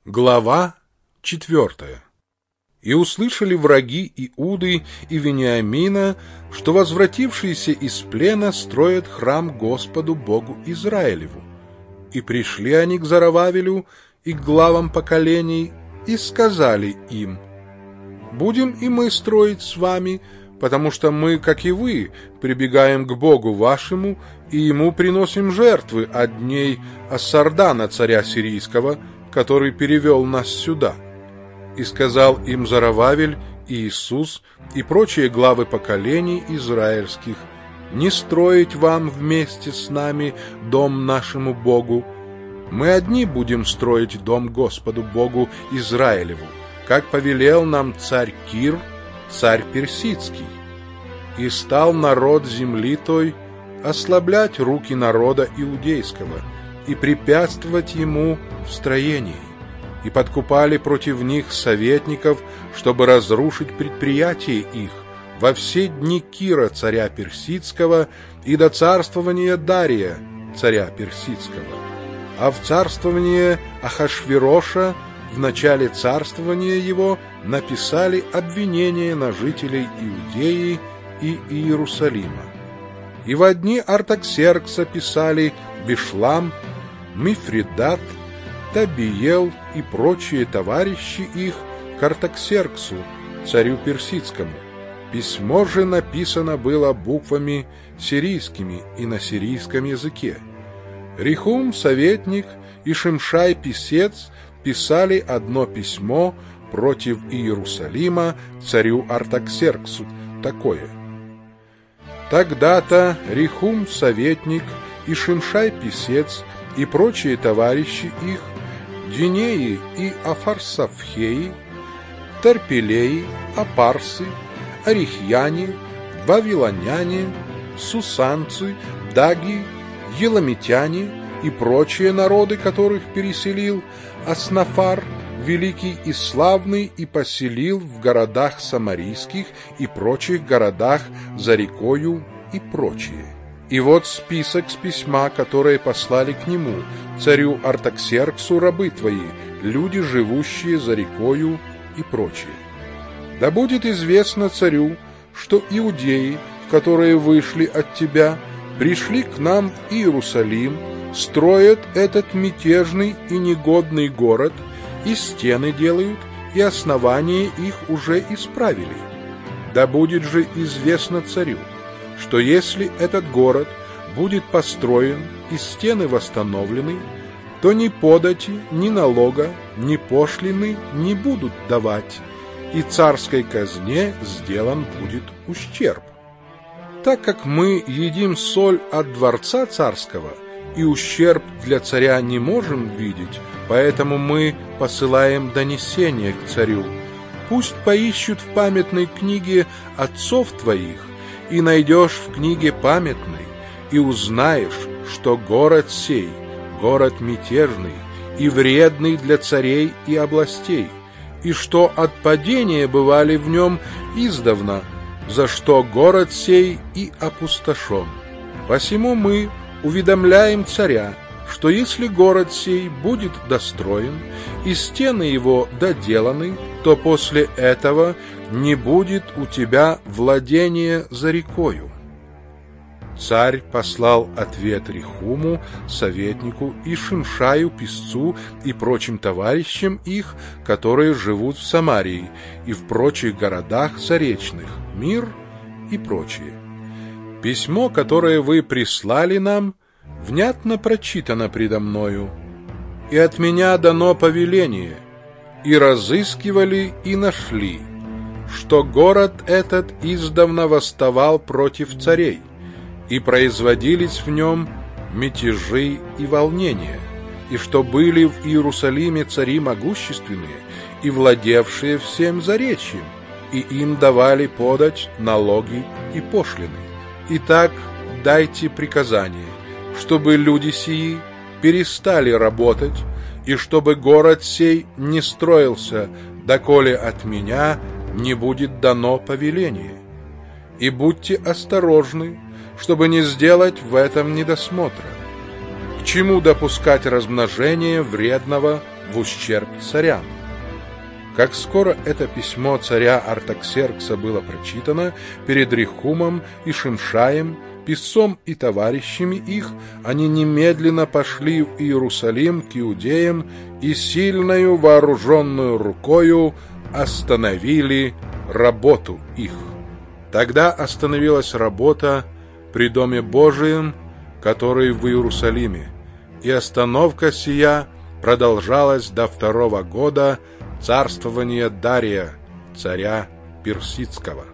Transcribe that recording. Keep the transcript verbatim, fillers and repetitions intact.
Глава четвертая. И услышали враги Иуды и Вениамина, что возвратившиеся из плена строят храм Господу Богу Израилеву. И пришли они к Зоровавелю и к главам поколений, и сказали им: «Будем и мы строить с вами, потому что мы, как и вы, прибегаем к Богу вашему, и ему приносим жертвы от дней Ассардана, царя сирийского, который перевел нас сюда». И сказал им Зоровавель, и Иисус, и прочие главы поколений израильских: «Не строить вам вместе с нами дом нашему Богу. Мы одни будем строить дом Господу Богу Израилеву, как повелел нам царь Кир, царь персидский». И стал народ земли той ослаблять руки народа иудейского и препятствовать ему в строении, и подкупали против них советников, чтобы разрушить предприятие их во все дни Кира, царя персидского, и до царствования Дария, царя персидского. А в царствование Ахашвероша, в начале царствования его, написали обвинение на жителей Иудеи и Иерусалима. И во дни Артаксеркса писали Бишлам, Мифридат, Табиел и прочие товарищи их к Артаксерксу, царю персидскому. Письмо же написано было буквами сирийскими и на сирийском языке. Рехум, советник, и Шимшай, писец, писали одно письмо против Иерусалима царю Артаксерксу, такое: «Тогда-то Рехум, советник, и Шимшай, писец, и прочие товарищи их, Динеи и Афарсафхеи, Тарпелеи, Апарсы, Арихьяне, Вавилоняне, Сусанцы, Даги, Еламитяне и прочие народы, которых переселил Аснафар, великий и славный, и поселил в городах самарийских и прочих городах за рекою и прочие». И вот список с письма, которое послали к нему, царю Артаксерксу, рабы твои, люди, живущие за рекою и прочее. Да будет известно царю, что иудеи, которые вышли от тебя, пришли к нам в Иерусалим, строят этот мятежный и негодный город, и стены делают, и основания их уже исправили. Да будет же известно царю, что если этот город будет построен и стены восстановлены, то ни подати, ни налога, ни пошлины не будут давать, и царской казне сделан будет ущерб. Так как мы едим соль от дворца царского, и ущерб для царя не можем видеть, поэтому мы посылаем донесение к царю: пусть поищут в памятной книге отцов твоих, и найдешь в книге памятной, и узнаешь, что город сей, город мятежный и вредный для царей и областей, и что от падения бывали в нем издавна, за что город сей и опустошен. Посему мы уведомляем царя, что если город сей будет достроен и стены его доделаны, то после этого не будет у тебя владения за рекою». Царь послал ответ Рехуму, советнику, и Шимшаю, писцу, и прочим товарищам их, которые живут в Самарии и в прочих городах заречных, мир и прочее. Письмо, которое вы прислали нам, внятно прочитано предо мною, и от меня дано повеление, и разыскивали, и нашли, что город этот издавна восставал против царей, и производились в нем мятежи и волнения, и что были в Иерусалиме цари могущественные и владевшие всем заречьем, и им давали подать налоги и пошлины. Итак, дайте приказание, чтобы люди сии перестали работать, и чтобы город сей не строился, доколе от меня не будет дано повеление. И будьте осторожны, чтобы не сделать в этом недосмотра. К чему допускать размножение вредного в ущерб царям. Как скоро это письмо царя Артаксеркса было прочитано перед Рехумом и Шимшаем, писцом и товарищами их, они немедленно пошли в Иерусалим к иудеям и сильною вооруженную рукою остановили работу их. Тогда остановилась работа при Доме Божием, который в Иерусалиме, и остановка сия продолжалась до второго года царствования Дария, царя Персидского.